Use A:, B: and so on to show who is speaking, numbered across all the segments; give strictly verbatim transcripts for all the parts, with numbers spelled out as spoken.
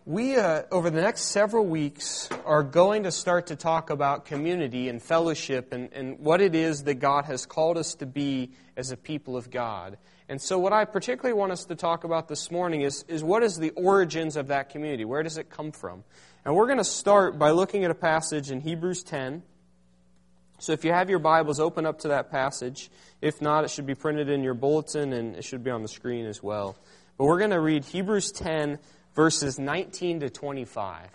A: We, uh, over the next several weeks, are going to start to talk about community and fellowship and, and what it is that God has called us to be as a people of God. And so what I particularly want us to talk about this morning is, is what is the origins of that community? Where does it come from? And we're going to start by looking at a passage in Hebrews ten. So if you have your Bibles, open up to that passage. If not, it should be printed in your bulletin and it should be on the screen as well. But we're going to read Hebrews ten, verses nineteen to twenty-five.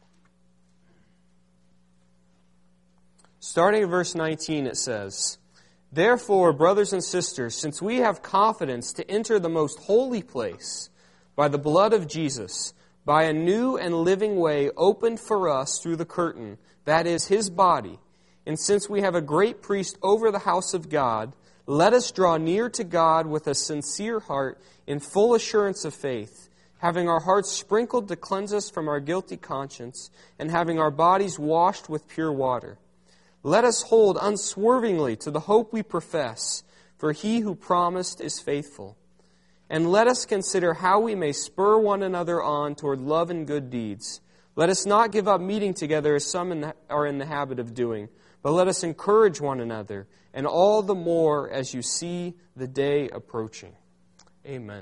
A: Starting at verse nineteen, it says, "Therefore, brothers and sisters, since we have confidence to enter the most holy place by the blood of Jesus, by a new and living way opened for us through the curtain, that is, His body, and since we have a great priest over the house of God, let us draw near to God with a sincere heart in full assurance of faith, having our hearts sprinkled to cleanse us from our guilty conscience, and having our bodies washed with pure water. Let us hold unswervingly to the hope we profess, for He who promised is faithful. And let us consider how we may spur one another on toward love and good deeds. Let us not give up meeting together as some in the, are in the habit of doing, but let us encourage one another, and all the more as you see the day approaching." Amen.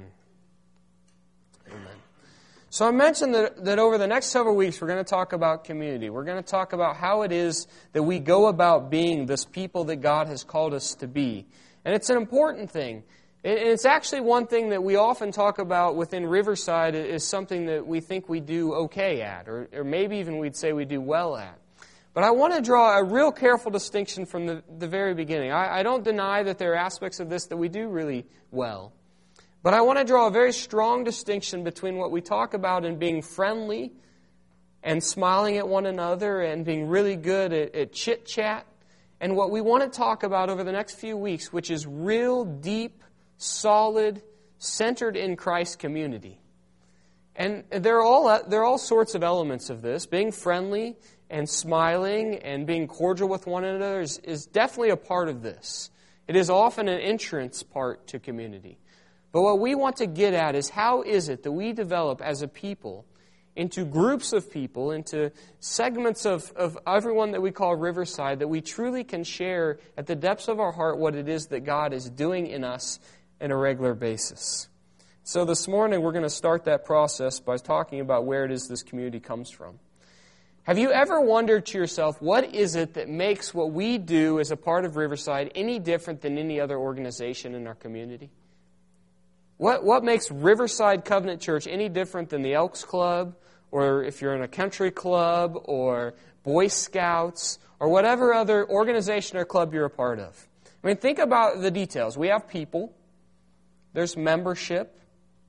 A: Amen. So I mentioned that, that over the next several weeks we're going to talk about community. We're going to talk about how it is that we go about being this people that God has called us to be. And it's an important thing. And it's actually one thing that we often talk about within Riverside is something that we think we do okay at, or, or maybe even we'd say we do well at. But I want to draw a real careful distinction from the, the very beginning. I, I don't deny that there are aspects of this that we do really well. But I want to draw a very strong distinction between what we talk about in being friendly and smiling at one another and being really good at, at chit-chat, and what we want to talk about over the next few weeks, which is real, deep, solid, centered in Christ community. And there are all there are all sorts of elements of this. Being friendly and smiling and being cordial with one another is, is definitely a part of this. It is often an entrance part to community. But what we want to get at is how is it that we develop as a people into groups of people, into segments of, of everyone that we call Riverside, that we truly can share at the depths of our heart what it is that God is doing in us on a regular basis. So this morning we're going to start that process by talking about where it is this community comes from. Have you ever wondered to yourself, what is it that makes what we do as a part of Riverside any different than any other organization in our community? What what makes Riverside Covenant Church any different than the Elks Club, or if you're in a country club, or Boy Scouts, or whatever other organization or club you're a part of? I mean, think about the details. We have people. There's membership.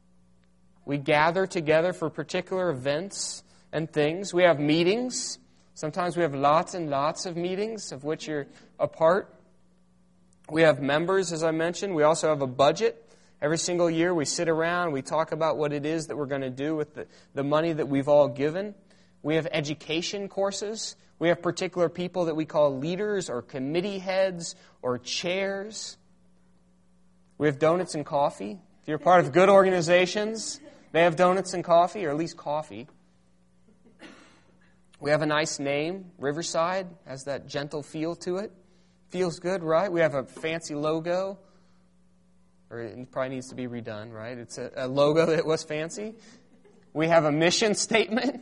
A: We gather together for particular events and things. We have meetings. Sometimes we have lots and lots of meetings of which you're a part. We have members, as I mentioned. We also have a budget. Every single year we sit around, we talk about what it is that we're going to do with the, the money that we've all given. We have education courses. We have particular people that we call leaders or committee heads or chairs. We have donuts and coffee. If you're part of good organizations, they have donuts and coffee, or at least coffee. We have a nice name, Riverside, has that gentle feel to it. Feels good, right? We have a fancy logo. Or it probably needs to be redone, right? It's a, a logo that was fancy. We have a mission statement.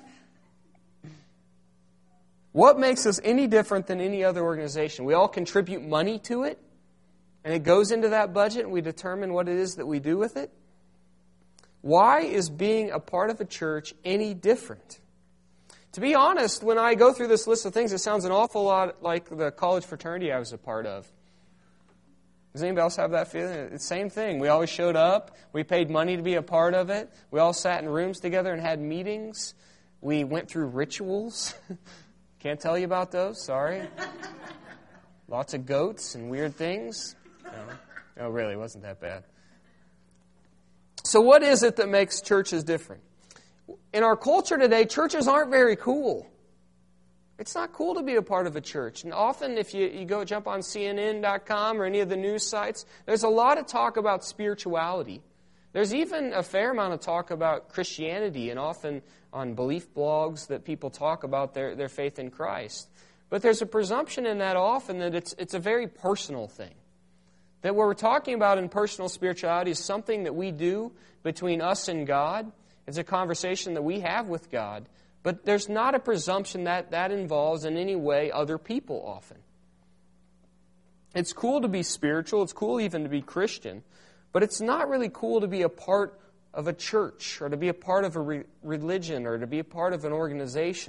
A: What makes us any different than any other organization? We all contribute money to it, and it goes into that budget, and we determine what it is that we do with it. Why is being a part of a church any different? To be honest, when I go through this list of things, it sounds an awful lot like the college fraternity I was a part of. Does anybody else have that feeling? It's the same thing. We always showed up. We paid money to be a part of it. We all sat in rooms together and had meetings. We went through rituals. Can't tell you about those. Sorry. Lots of goats and weird things. No, no, really, it wasn't that bad. So what is it that makes churches different? In our culture today, churches aren't very cool. It's not cool to be a part of a church. And often if you, you go jump on C N N dot com or any of the news sites, there's a lot of talk about spirituality. There's even a fair amount of talk about Christianity, and often on belief blogs that people talk about their, their faith in Christ. But there's a presumption in that often that it's it's a very personal thing. That what we're talking about in personal spirituality is something that we do between us and God. It's a conversation that we have with God. But there's not a presumption that that involves in any way other people often. It's cool to be spiritual. It's cool even to be Christian. But it's not really cool to be a part of a church or to be a part of a re- religion or to be a part of an organization.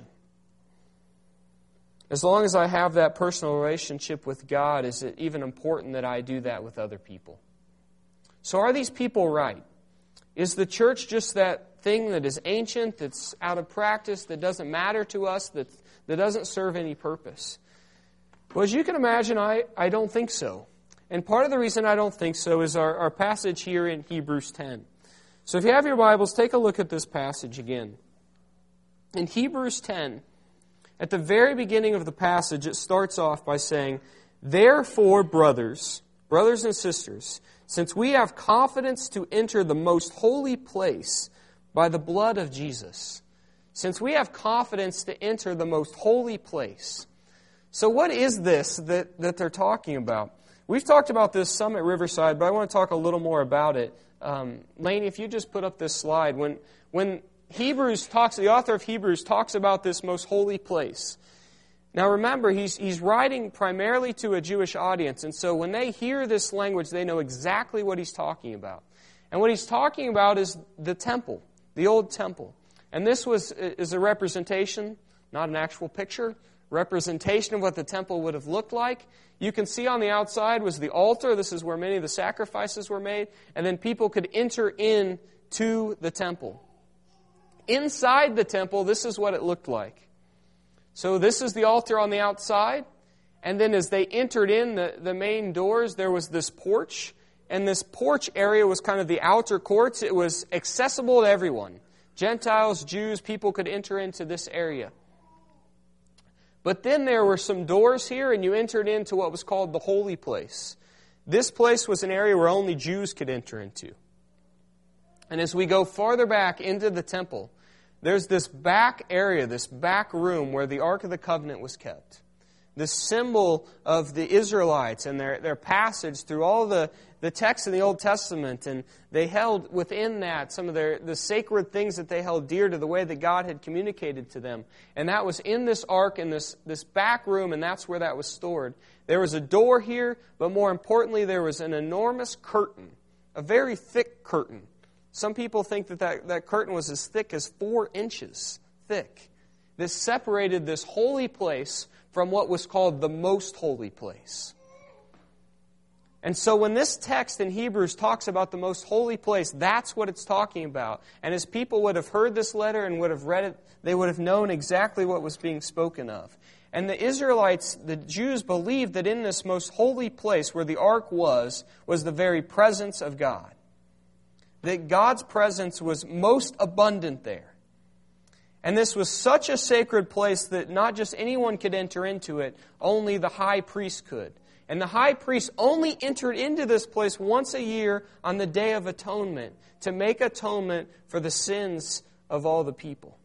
A: As long as I have that personal relationship with God, is it even important that I do that with other people? So are these people right? Is the church just that thing that is ancient, that's out of practice, that doesn't matter to us, that, that doesn't serve any purpose? Well, as you can imagine, I, I don't think so. And part of the reason I don't think so is our, our passage here in Hebrews ten. So if you have your Bibles, take a look at this passage again. In Hebrews ten, at the very beginning of the passage, it starts off by saying, "Therefore, brothers, brothers and sisters, since we have confidence to enter the most holy place by the blood of Jesus." Since we have confidence to enter the most holy place. So what is this that, that they're talking about? We've talked about this some at Riverside, but I want to talk a little more about it. Um, Laney, if you just put up this slide. When, when Hebrews talks, the author of Hebrews talks about this most holy place. Now remember, he's, he's writing primarily to a Jewish audience, and so when they hear this language, they know exactly what he's talking about. And what he's talking about is the temple, the old temple. And this was is a representation, not an actual picture, representation of what the temple would have looked like. You can see on the outside was the altar. This is where many of the sacrifices were made. And then people could enter in to the temple. Inside the temple, this is what it looked like. So this is the altar on the outside. And then as they entered in the, the main doors, there was this porch. And this porch area was kind of the outer courts. It was accessible to everyone. Gentiles, Jews, people could enter into this area. But then there were some doors here, and you entered into what was called the holy place. This place was an area where only Jews could enter into. And as we go farther back into the temple, there's this back area, this back room where the Ark of the Covenant was kept. This symbol of the Israelites and their, their passage through all the, the texts in the Old Testament. And they held within that some of their the sacred things that they held dear to the way that God had communicated to them. And that was in this ark, in this, this back room, and that's where that was stored. There was a door here, but more importantly, there was an enormous curtain, a very thick curtain. Some people think that that, that curtain was as thick as four inches thick. This separated this holy place from what was called the most holy place. And so when this text in Hebrews talks about the most holy place, that's what it's talking about. And as people would have heard this letter and would have read it, they would have known exactly what was being spoken of. And the Israelites, the Jews, believed that in this most holy place where the ark was, was the very presence of God. That God's presence was most abundant there. And this was such a sacred place that not just anyone could enter into it, only the high priest could. And the high priest only entered into this place once a year on the Day of Atonement to make atonement for the sins of all the people.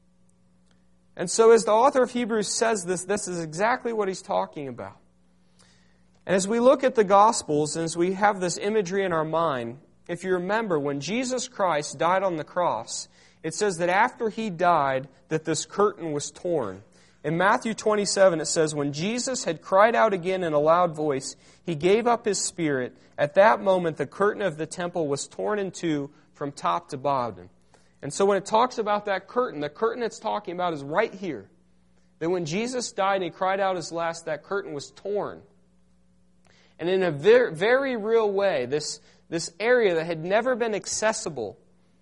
A: And so as the author of Hebrews says this, this is exactly what he's talking about. And as we look at the Gospels, and as we have this imagery in our mind, if you remember, when Jesus Christ died on the cross, it says that after He died, that this curtain was torn. In Matthew twenty-seven, it says, "When Jesus had cried out again in a loud voice, He gave up His spirit. At that moment, the curtain of the temple was torn in two from top to bottom." And so when it talks about that curtain, the curtain it's talking about is right here. That when Jesus died and He cried out His last, that curtain was torn. And in a very, very real way, this, this area that had never been accessible,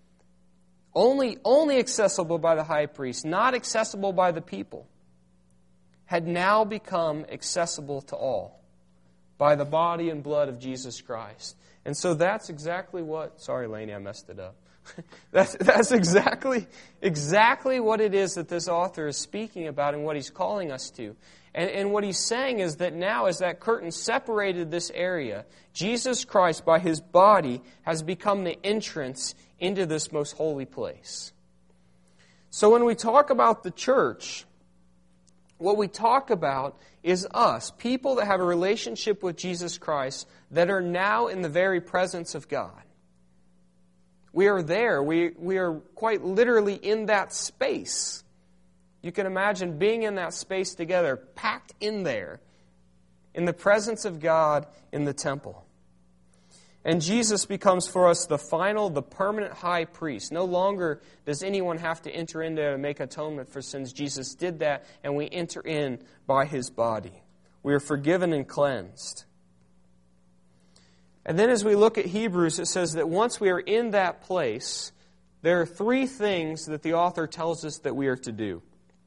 A: Only, only accessible by the high priest, not accessible by the people, had now become accessible to all by the body and blood of Jesus Christ. And so that's exactly what... Sorry, Laney, I messed it up. that's that's exactly, exactly what it is that this author is speaking about and what he's calling us to. And, and what he's saying is that now, as that curtain separated this area, Jesus Christ, by his body, has become the entrance into this most holy place. So when we talk about the church, what we talk about is us, people that have a relationship with Jesus Christ that are now in the very presence of God. We are there. We, we are quite literally in that space. You can imagine being in that space together, packed in there, in the presence of God in the temple. And Jesus becomes for us the final, the permanent high priest. No longer does anyone have to enter in there to make atonement for sins. Jesus did that, and we enter in by his body. We are forgiven and cleansed. And then as we look at Hebrews, it says that once we are in that place, there are three things that the author tells us that we are to do.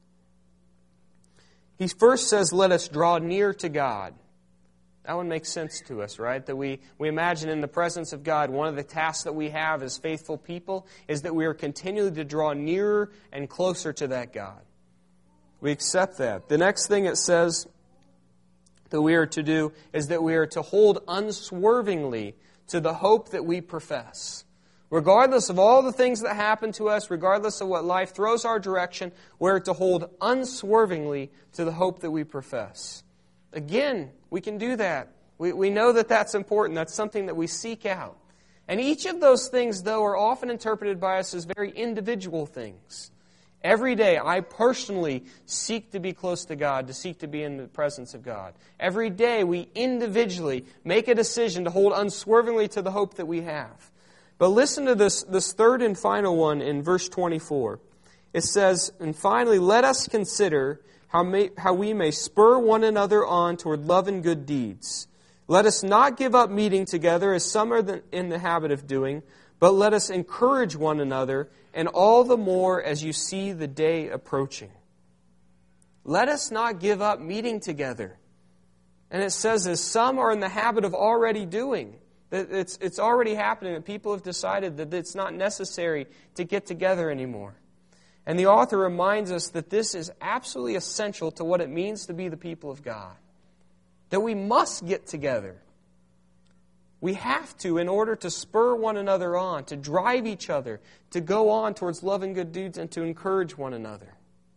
A: He first says, let us draw near to God. That one makes sense to us, right? That we, we imagine in the presence of God, one of the tasks that we have as faithful people is that we are continually to draw nearer and closer to that God. We accept that. The next thing it says that we are to do is that we are to hold unswervingly to the hope that we profess. Regardless of all the things that happen to us, regardless of what life throws our direction, we're to hold unswervingly to the hope that we profess. Again, we can do that. We, we know that that's important. That's something that we seek out. And each of those things, though, are often interpreted by us as very individual things. Every day, I personally seek to be close to God, to seek to be in the presence of God. Every day, we individually make a decision to hold unswervingly to the hope that we have. But listen to this, this third and final one in verse twenty-four. It says, and finally, let us consider how, may, how we may spur one another on toward love and good deeds. Let us not give up meeting together as some are in the habit of doing, but let us encourage one another, and all the more as you see the day approaching. Let us not give up meeting together. And it says, as some are in the habit of already doing. It's, it's already happening, that people have decided that it's not necessary to get together anymore. And the author reminds us that this is absolutely essential to what it means to be the people of God. That we must get together. We have to in order to spur one another on, to drive each other, to go on towards love and good deeds, and to encourage one another.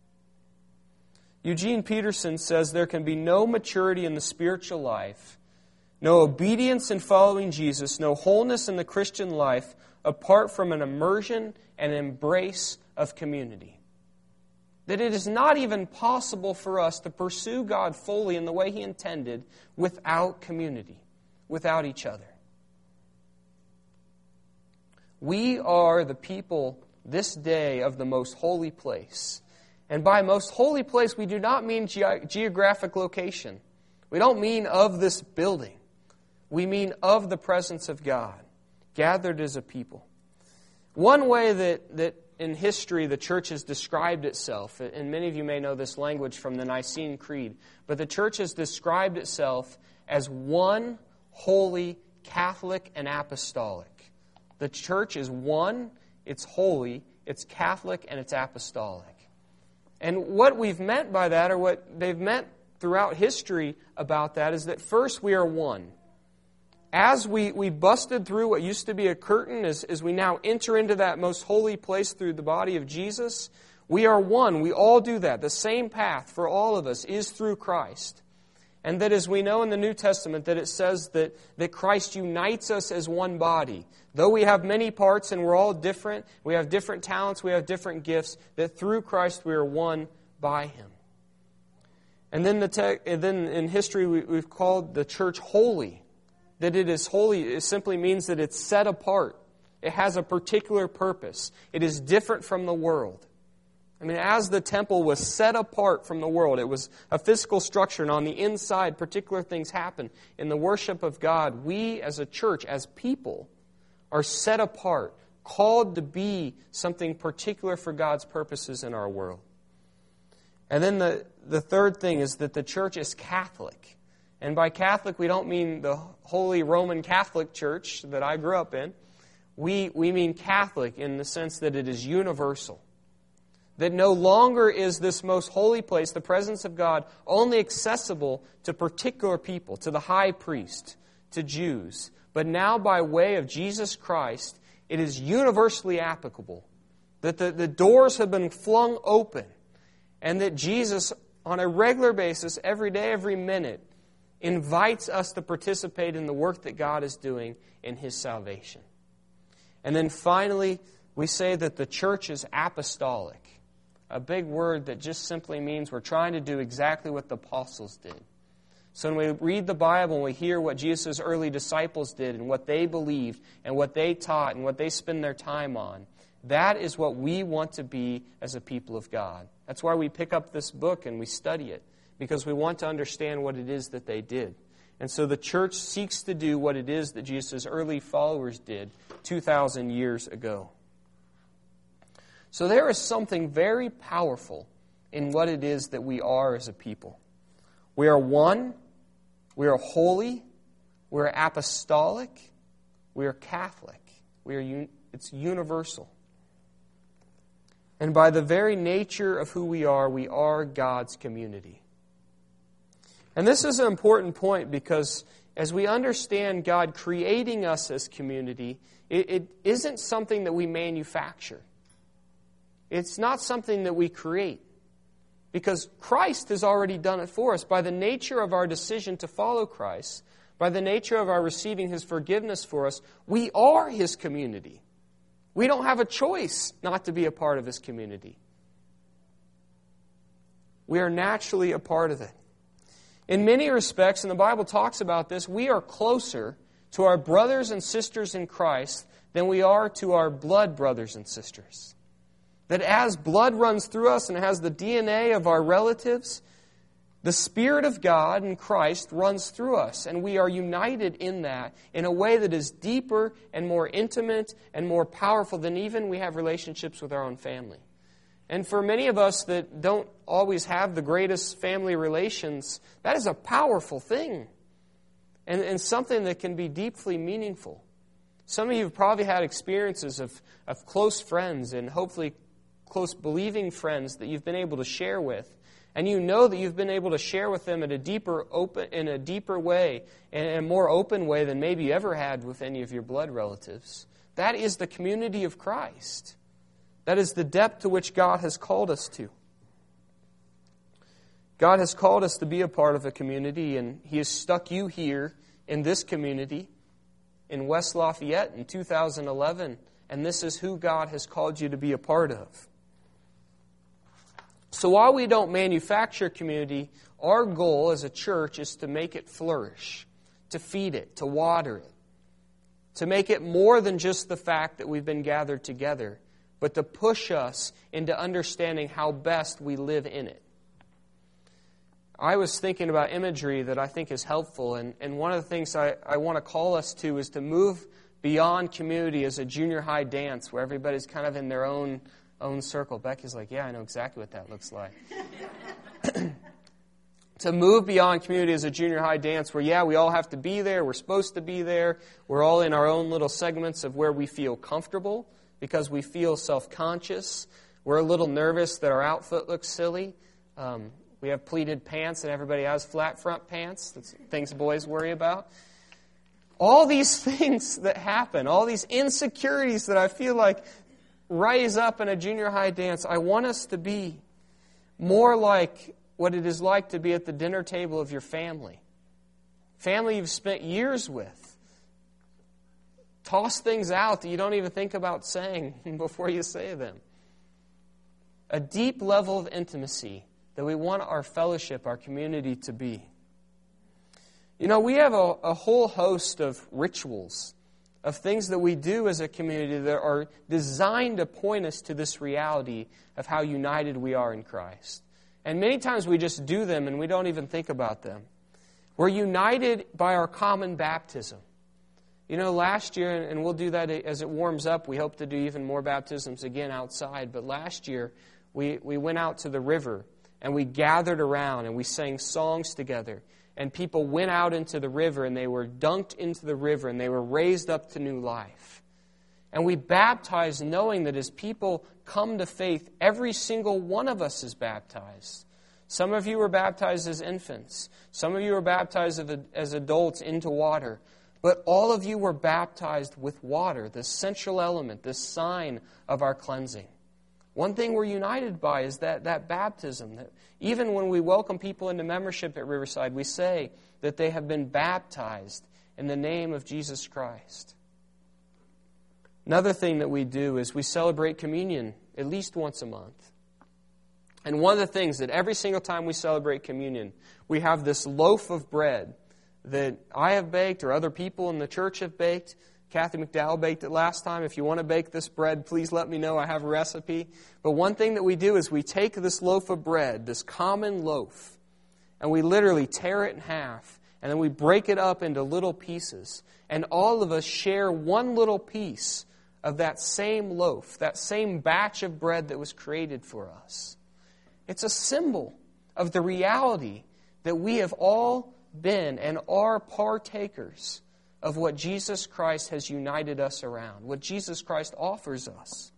A: Eugene Peterson says there can be no maturity in the spiritual life, no obedience in following Jesus, no wholeness in the Christian life apart from an immersion and embrace of community. That it is not even possible for us to pursue God fully in the way He intended without community, without each other. We are the people this day of the most holy place. And by most holy place, we do not mean ge- geographic location. We don't mean of this building. We mean of the presence of God, gathered as a people. One way that, that in history the church has described itself, and many of you may know this language from the Nicene Creed, but the church has described itself as one, holy, Catholic, and apostolic. The church is one, it's holy, it's Catholic, and it's apostolic. And what we've meant by that, or what they've meant throughout history about that, is that first we are one. As we, we busted through what used to be a curtain, as, as we now enter into that most holy place through the body of Jesus, we are one. We all do that. The same path for all of us is through Christ. And that as we know in the New Testament, that it says that, that Christ unites us as one body. Though we have many parts and we're all different, we have different talents, we have different gifts, that through Christ we are one by Him. And then, the te- and then in history we, we've called the church holy. That it is holy, it simply means that it's set apart. It has a particular purpose. It is different from the world. I mean, as the temple was set apart from the world, it was a physical structure, and on the inside, particular things happen. In the worship of God, we as a church, as people, are set apart, called to be something particular for God's purposes in our world. And then the, the third thing is that the church is Catholic. And by Catholic, we don't mean the Holy Roman Catholic Church that I grew up in. We, we mean Catholic in the sense that it is universal. That no longer is this most holy place, the presence of God, only accessible to particular people, to the high priest, to Jews. But now by way of Jesus Christ, it is universally applicable. That the, the doors have been flung open. And that Jesus, on a regular basis, every day, every minute, invites us to participate in the work that God is doing in His salvation. And then finally, we say that the church is apostolic. A big word that just simply means we're trying to do exactly what the apostles did. So when we read the Bible and we hear what Jesus' early disciples did and what they believed and what they taught and what they spend their time on, that is what we want to be as a people of God. That's why we pick up this book and we study it, because we want to understand what it is that they did. And so the church seeks to do what it is that Jesus' early followers did two thousand years ago. So there is something very powerful in what it is that we are as a people. We are one, we are holy, we are apostolic, we are Catholic. We are un- it's universal. And by the very nature of who we are, we are God's community. And this is an important point because as we understand God creating us as community, it, it isn't something that we manufacture. It's not something that we create. Because Christ has already done it for us. By the nature of our decision to follow Christ, by the nature of our receiving His forgiveness for us, we are His community. We don't have a choice not to be a part of His community. We are naturally a part of it. In many respects, and the Bible talks about this, we are closer to our brothers and sisters in Christ than we are to our blood brothers and sisters. That as blood runs through us and has the D N A of our relatives, the Spirit of God in Christ runs through us. And we are united in that in a way that is deeper and more intimate and more powerful than even we have relationships with our own family. And for many of us that don't always have the greatest family relations, that is a powerful thing. And, and something that can be deeply meaningful. Some of you have probably had experiences of, of close friends and hopefully close believing friends that you've been able to share with. And you know that you've been able to share with them in a deeper open in a deeper way and a more open way than maybe you ever had with any of your blood relatives. That is the community of Christ. That is the depth to which God has called us to. God has called us to be a part of a community, and He has stuck you here in this community in West Lafayette in two thousand eleven, and this is who God has called you to be a part of. So while we don't manufacture community, our goal as a church is to make it flourish, to feed it, to water it, to make it more than just the fact that we've been gathered together, but to push us into understanding how best we live in it. I was thinking about imagery that I think is helpful, and, and one of the things I, I want to call us to is to move beyond community as a junior high dance where everybody's kind of in their own own circle. Becky's like, yeah, I know exactly what that looks like. To move beyond community as a junior high dance where, yeah, we all have to be there, we're supposed to be there, we're all in our own little segments of where we feel comfortable because we feel self-conscious, we're a little nervous that our outfit looks silly, um, we have pleated pants and everybody has flat front pants, that's things boys worry about. All these things that happen, all these insecurities that I feel like rise up in a junior high dance, I want us to be more like what it is like to be at the dinner table of your family. Family you've spent years with. Toss things out that you don't even think about saying before you say them. A deep level of intimacy that we want our fellowship, our community to be. You know, we have a, a whole host of rituals, of things that we do as a community that are designed to point us to this reality of how united we are in Christ. And many times we just do them and we don't even think about them. We're united by our common baptism. You know, last year, and we'll do that as it warms up, we hope to do even more baptisms again outside, but last year we, we went out to the river and we gathered around and we sang songs together. And people went out into the river and they were dunked into the river and they were raised up to new life. And we baptize knowing that as people come to faith, every single one of us is baptized. Some of you were baptized as infants. Some of you were baptized as adults into water. But all of you were baptized with water, this central element, this sign of our cleansing. One thing we're united by is that, that baptism. That even when we welcome people into membership at Riverside, we say that they have been baptized in the name of Jesus Christ. Another thing that we do is we celebrate communion at least once a month. And one of the things that every single time we celebrate communion, we have this loaf of bread that I have baked or other people in the church have baked. Kathy McDowell baked it last time. If you want to bake this bread, please let me know. I have a recipe. But one thing that we do is we take this loaf of bread, this common loaf, and we literally tear it in half, and then we break it up into little pieces. And all of us share one little piece of that same loaf, that same batch of bread that was created for us. It's a symbol of the reality that we have all been and are partakers of what Jesus Christ has united us around, what Jesus Christ offers us.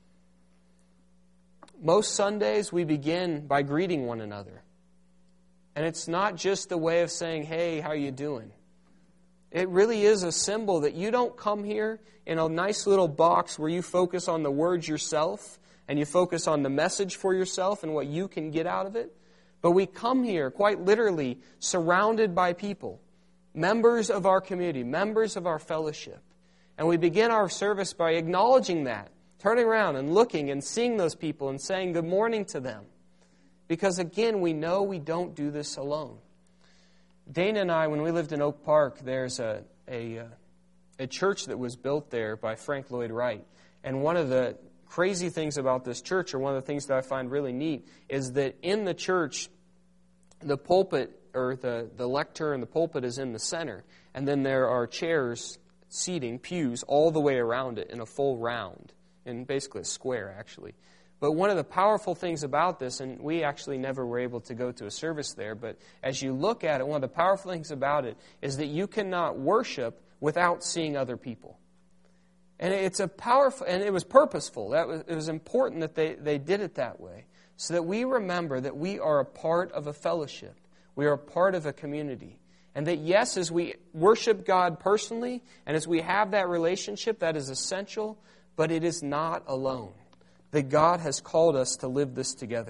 A: Most Sundays we begin by greeting one another. And it's not just a way of saying, hey, how you doing? It really is a symbol that you don't come here in a nice little box where you focus on the words yourself and you focus on the message for yourself and what you can get out of it. But we come here, quite literally, surrounded by people, members of our community, members of our fellowship. And we begin our service by acknowledging that, turning around and looking and seeing those people and saying good morning to them. Because again, we know we don't do this alone. Dana and I, when we lived in Oak Park, there's a, a, a church that was built there by Frank Lloyd Wright. And one of the crazy things about this church, or one of the things that I find really neat, is that in the church, the pulpit, or the, the lectern and the pulpit is in the center. And then there are chairs, seating, pews, all the way around it in a full round, in basically a square, actually. But one of the powerful things about this, and we actually never were able to go to a service there, but as you look at it, one of the powerful things about it is that you cannot worship without seeing other people. And it's a powerful, and it was purposeful. That was, it was important that they, they did it that way, so that we remember that we are a part of a fellowship. We are a part of a community. And that yes, as we worship God personally, and as we have that relationship, that is essential, but it is not alone. That God has called us to live this together.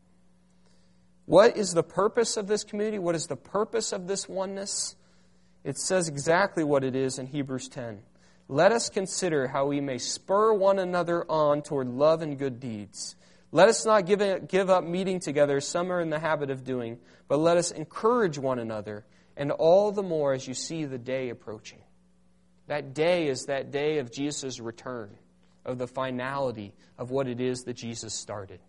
A: What is the purpose of this community? What is the purpose of this oneness? It says exactly what it is in Hebrews ten. Let us consider how we may spur one another on toward love and good deeds. Let us not give, it, give up meeting together, as some are in the habit of doing, but let us encourage one another, and all the more as you see the day approaching. That day is that day of Jesus' return, of the finality of what it is that Jesus started.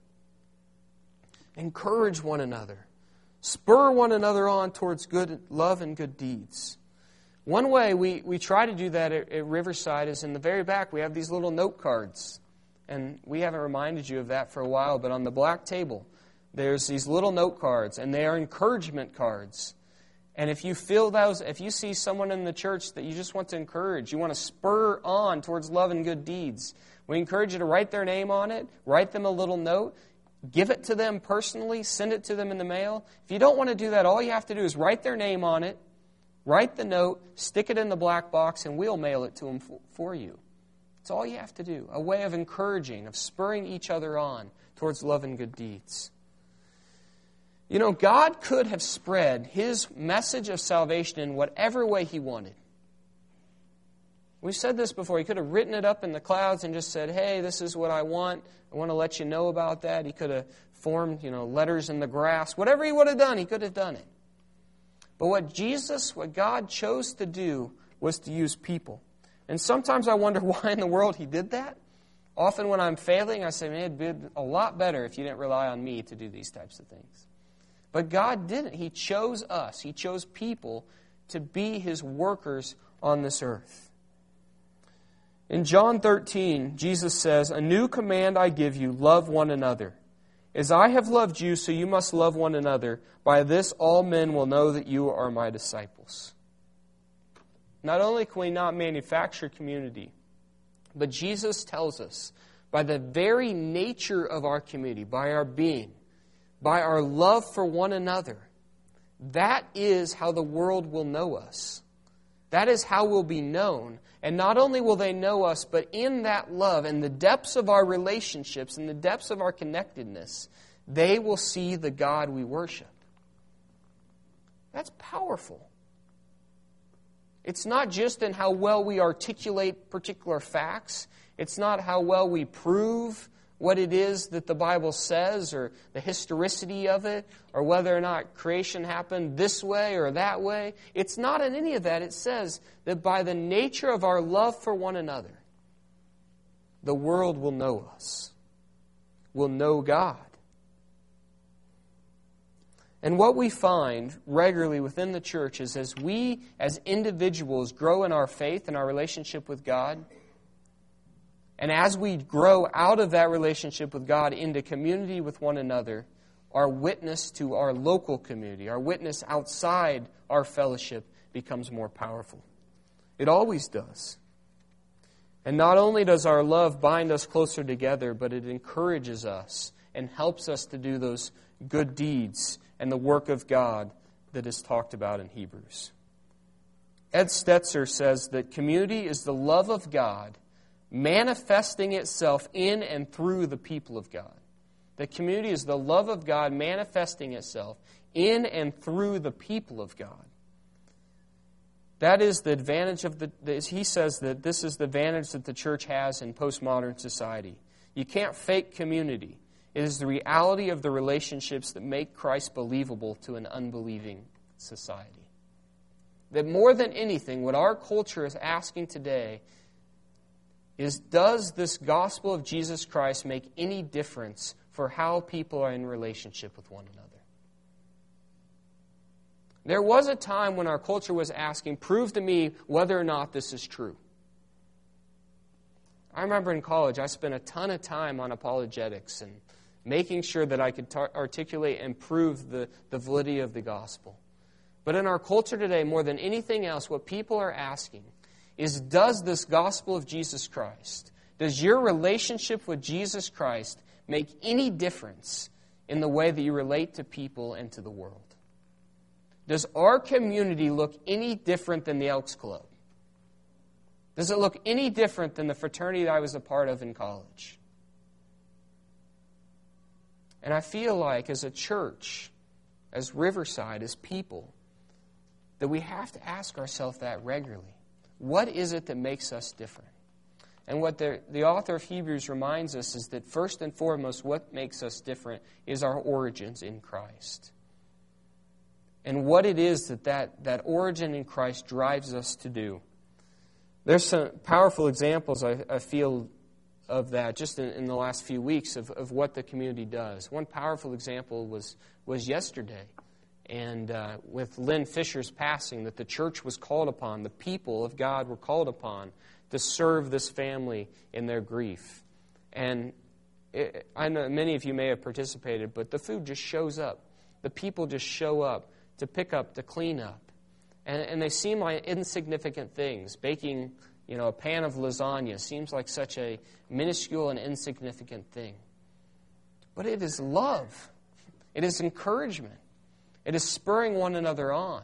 A: Encourage one another. Spur one another on towards good love and good deeds. One way we, we try to do that at, at Riverside is in the very back. We have these little note cards. And we haven't reminded you of that for a while, but on the black table, there's these little note cards, and they are encouragement cards. And if you feel those, if you see someone in the church that you just want to encourage, you want to spur on towards love and good deeds, we encourage you to write their name on it, write them a little note, give it to them personally, send it to them in the mail. If you don't want to do that, all you have to do is write their name on it, write the note, stick it in the black box, and we'll mail it to them for you. That's all you have to do. A way of encouraging, of spurring each other on towards love and good deeds. You know, God could have spread His message of salvation in whatever way He wanted. We've said this before. He could have written it up in the clouds and just said, hey, this is what I want. I want to let you know about that. He could have formed, you know, letters in the grass. Whatever He would have done, He could have done it. But what Jesus, what God chose to do was to use people. And sometimes I wonder why in the world He did that. Often when I'm failing, I say, man, it'd be a lot better if you didn't rely on me to do these types of things. But God didn't. He chose us. He chose people to be His workers on this earth. In John thirteen, Jesus says, a new command I give you, love one another. As I have loved you, so you must love one another. By this all men will know that you are my disciples. Not only can we not manufacture community, But Jesus tells us, by the very nature of our community, by our being, by our love for one another, that is how the world will know us. That is how we'll be known. And not only will they know us, but in that love and the depths of our relationships and the depths of our connectedness, they will see the God we worship. That's powerful. It's not just in how well we articulate particular facts. It's not how well we prove what it is that the Bible says or the historicity of it or whether or not creation happened this way or that way. It's not in any of that. It says that by the nature of our love for one another, the world will know us, will know God. And what we find regularly within the church is as we as individuals grow in our faith and our relationship with God, and as we grow out of that relationship with God into community with one another, our witness to our local community, our witness outside our fellowship becomes more powerful. It always does. And not only does our love bind us closer together, but it encourages us and helps us to do those good deeds and the work of God that is talked about in Hebrews. Ed Stetzer says that community is the love of God manifesting itself in and through the people of God. The community is the love of God manifesting itself in and through the people of God. That is the advantage of the, he says that this is the advantage that the church has in postmodern society. You can't fake community. It is the reality of the relationships that make Christ believable to an unbelieving society. That more than anything, what our culture is asking today is, does this gospel of Jesus Christ make any difference for how people are in relationship with one another? There was a time when our culture was asking, prove to me whether or not this is true. I remember in college, I spent a ton of time on apologetics and making sure that I could tar- articulate and prove the, the validity of the gospel. But in our culture today, more than anything else, what people are asking is, does this gospel of Jesus Christ, does your relationship with Jesus Christ make any difference in the way that you relate to people and to the world? Does our community look any different than the Elks Club? Does it look any different than the fraternity that I was a part of in college? And I feel like as a church, as Riverside, as people, that we have to ask ourselves that regularly. What is it that makes us different? And what the, the author of Hebrews reminds us is that first and foremost, what makes us different is our origins in Christ. And what it is that that, that origin in Christ drives us to do. There's some powerful examples, I, I feel, of that just in, in the last few weeks of, of what the community does. One powerful example was, was yesterday. And uh, with Lynn Fisher's passing, that the church was called upon, the people of God were called upon to serve this family in their grief. And it, I know many of you may have participated, but the food just shows up. The people just show up to pick up, to clean up. And, and they seem like insignificant things. Baking, you know, a pan of lasagna seems like such a minuscule and insignificant thing. But it is love. It is encouragement. It is spurring one another on.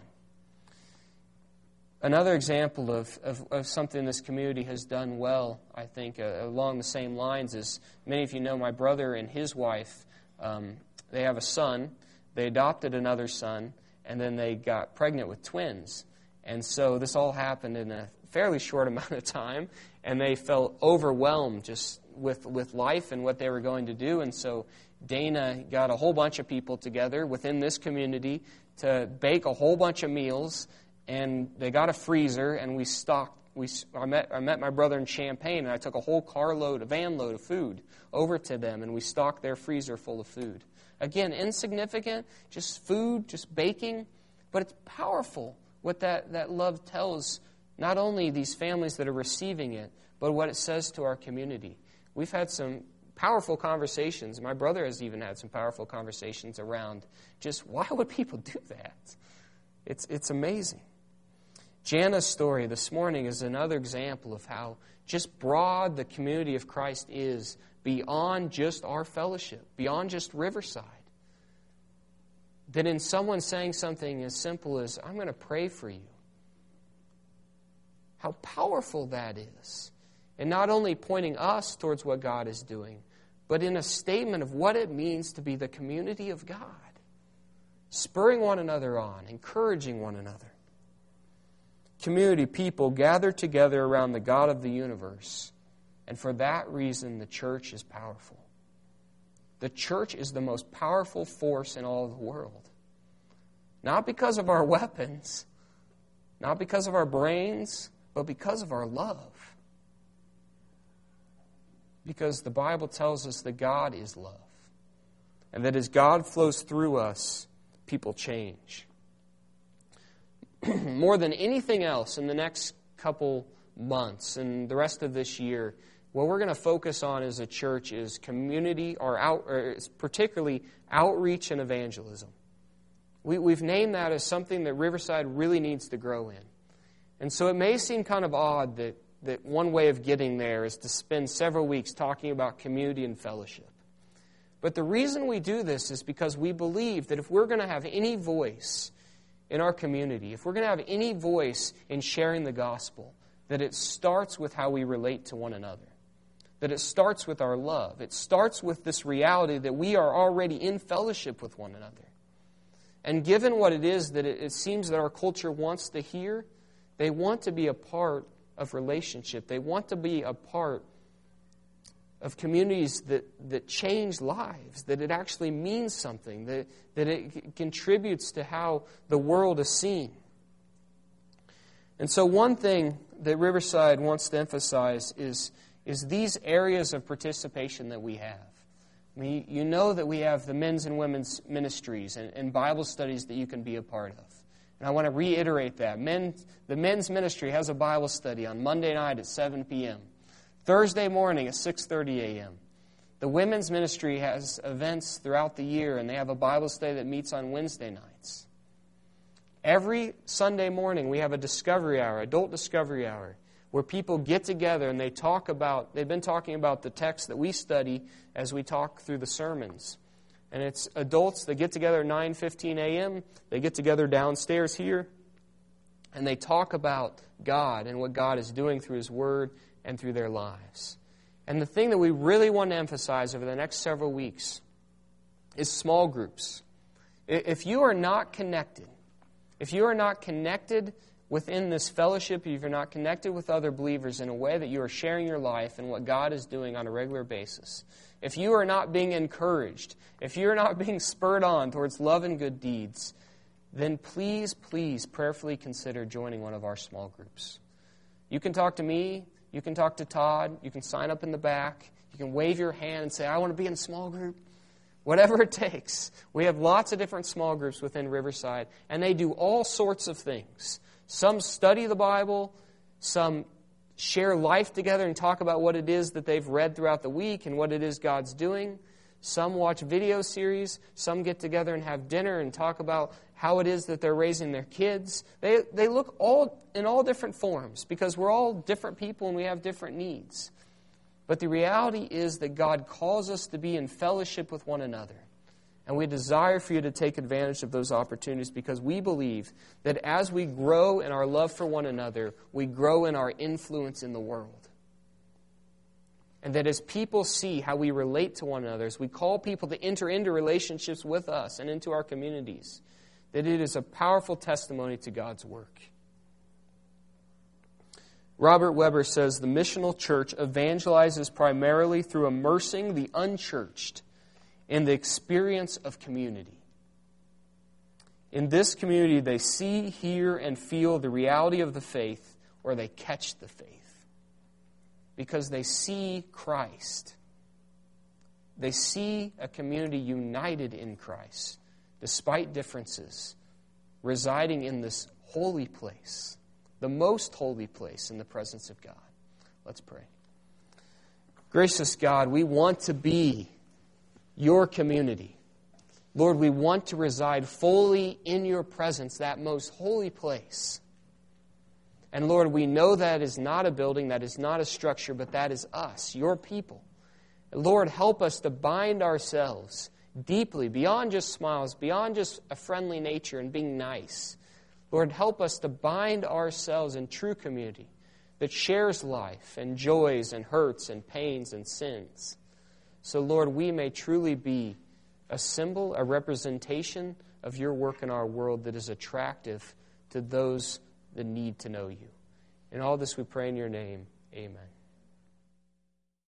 A: Another example of, of, of something this community has done well, I think, uh, along the same lines is, many of you know my brother and his wife, um, they have a son. They adopted another son, and then they got pregnant with twins. And so this all happened in a fairly short amount of time, and they felt overwhelmed just with, with life and what they were going to do. And so Dana got a whole bunch of people together within this community to bake a whole bunch of meals, and they got a freezer, and we stocked. We I met I met my brother in Champaign, and I took a whole carload, a van load of food over to them, and we stocked their freezer full of food. Again, insignificant, just food, just baking, but it's powerful what that, that love tells not only these families that are receiving it, but what it says to our community. We've had some powerful conversations. My brother has even had some powerful conversations around just why would people do that? It's it's amazing. Jana's story this morning is another example of how just broad the community of Christ is beyond just our fellowship, beyond just Riverside. That in someone saying something as simple as, I'm going to pray for you, how powerful that is. And not only pointing us towards what God is doing, but in a statement of what it means to be the community of God. Spurring one another on, encouraging one another. Community people gather together around the God of the universe. And for that reason, the church is powerful. The church is the most powerful force in all of the world. Not because of our weapons, not because of our brains, but because of our love. Because the Bible tells us that God is love. And that as God flows through us, people change. More than anything else in the next couple months and the rest of this year, what we're going to focus on as a church is community, or, out, or particularly outreach and evangelism. We, we've named that as something that Riverside really needs to grow in. And so it may seem kind of odd that, that one way of getting there is to spend several weeks talking about community and fellowship. But the reason we do this is because we believe that if we're going to have any voice in our community, if we're going to have any voice in sharing the gospel, that it starts with how we relate to one another. That it starts with our love. It starts with this reality that we are already in fellowship with one another. And given what it is that it, it seems that our culture wants to hear, they want to be a part of relationship. They want to be a part of communities that, that change lives, that it actually means something, that, that it contributes to how the world is seen. And so one thing that Riverside wants to emphasize is, is these areas of participation that we have. I mean, you know that we have the men's and women's ministries and, and Bible studies that you can be a part of. And I want to reiterate that. Men, the men's ministry has a Bible study on Monday night at seven p.m., Thursday morning at six thirty a.m. The women's ministry has events throughout the year, and they have a Bible study that meets on Wednesday nights. Every Sunday morning, we have a discovery hour, adult discovery hour, where people get together and they talk about, they've been talking about the text that we study as we talk through the sermons. And it's adults that get together at nine fifteen a.m., they get together downstairs here, and they talk about God and what God is doing through His Word and through their lives. And the thing that we really want to emphasize over the next several weeks is small groups. If you are not connected, if you are not connected within this fellowship, if you're not connected with other believers in a way that you are sharing your life and what God is doing on a regular basis, if you are not being encouraged, if you are not being spurred on towards love and good deeds, then please, please prayerfully consider joining one of our small groups. You can talk to me. You can talk to Todd. You can sign up in the back. You can wave your hand and say, I want to be in a small group. Whatever it takes. We have lots of different small groups within Riverside, and they do all sorts of things. Some study the Bible. Some share life together and talk about what it is that they've read throughout the week and what it is God's doing. Some watch video series. Some get together and have dinner and talk about how it is that they're raising their kids. They they look all in all different forms because we're all different people and we have different needs. But the reality is that God calls us to be in fellowship with one another. And we desire for you to take advantage of those opportunities because we believe that as we grow in our love for one another, we grow in our influence in the world. And that as people see how we relate to one another, as we call people to enter into relationships with us and into our communities, that it is a powerful testimony to God's work. Robert Weber says the missional church evangelizes primarily through immersing the unchurched in the experience of community. In this community, they see, hear, and feel the reality of the faith, or they catch the faith. Because they see Christ. They see a community united in Christ, despite differences, residing in this holy place, the most holy place in the presence of God. Let's pray. Gracious God, we want to be your community. Lord, we want to reside fully in your presence, that most holy place. And Lord, we know that is not a building, that is not a structure, but that is us, your people. Lord, help us to bind ourselves deeply, beyond just smiles, beyond just a friendly nature and being nice. Lord, help us to bind ourselves in true community that shares life and joys and hurts and pains and sins. So, Lord, we may truly be a symbol, a representation of your work in our world that is attractive to those that need to know you. In all this we pray in your name. Amen.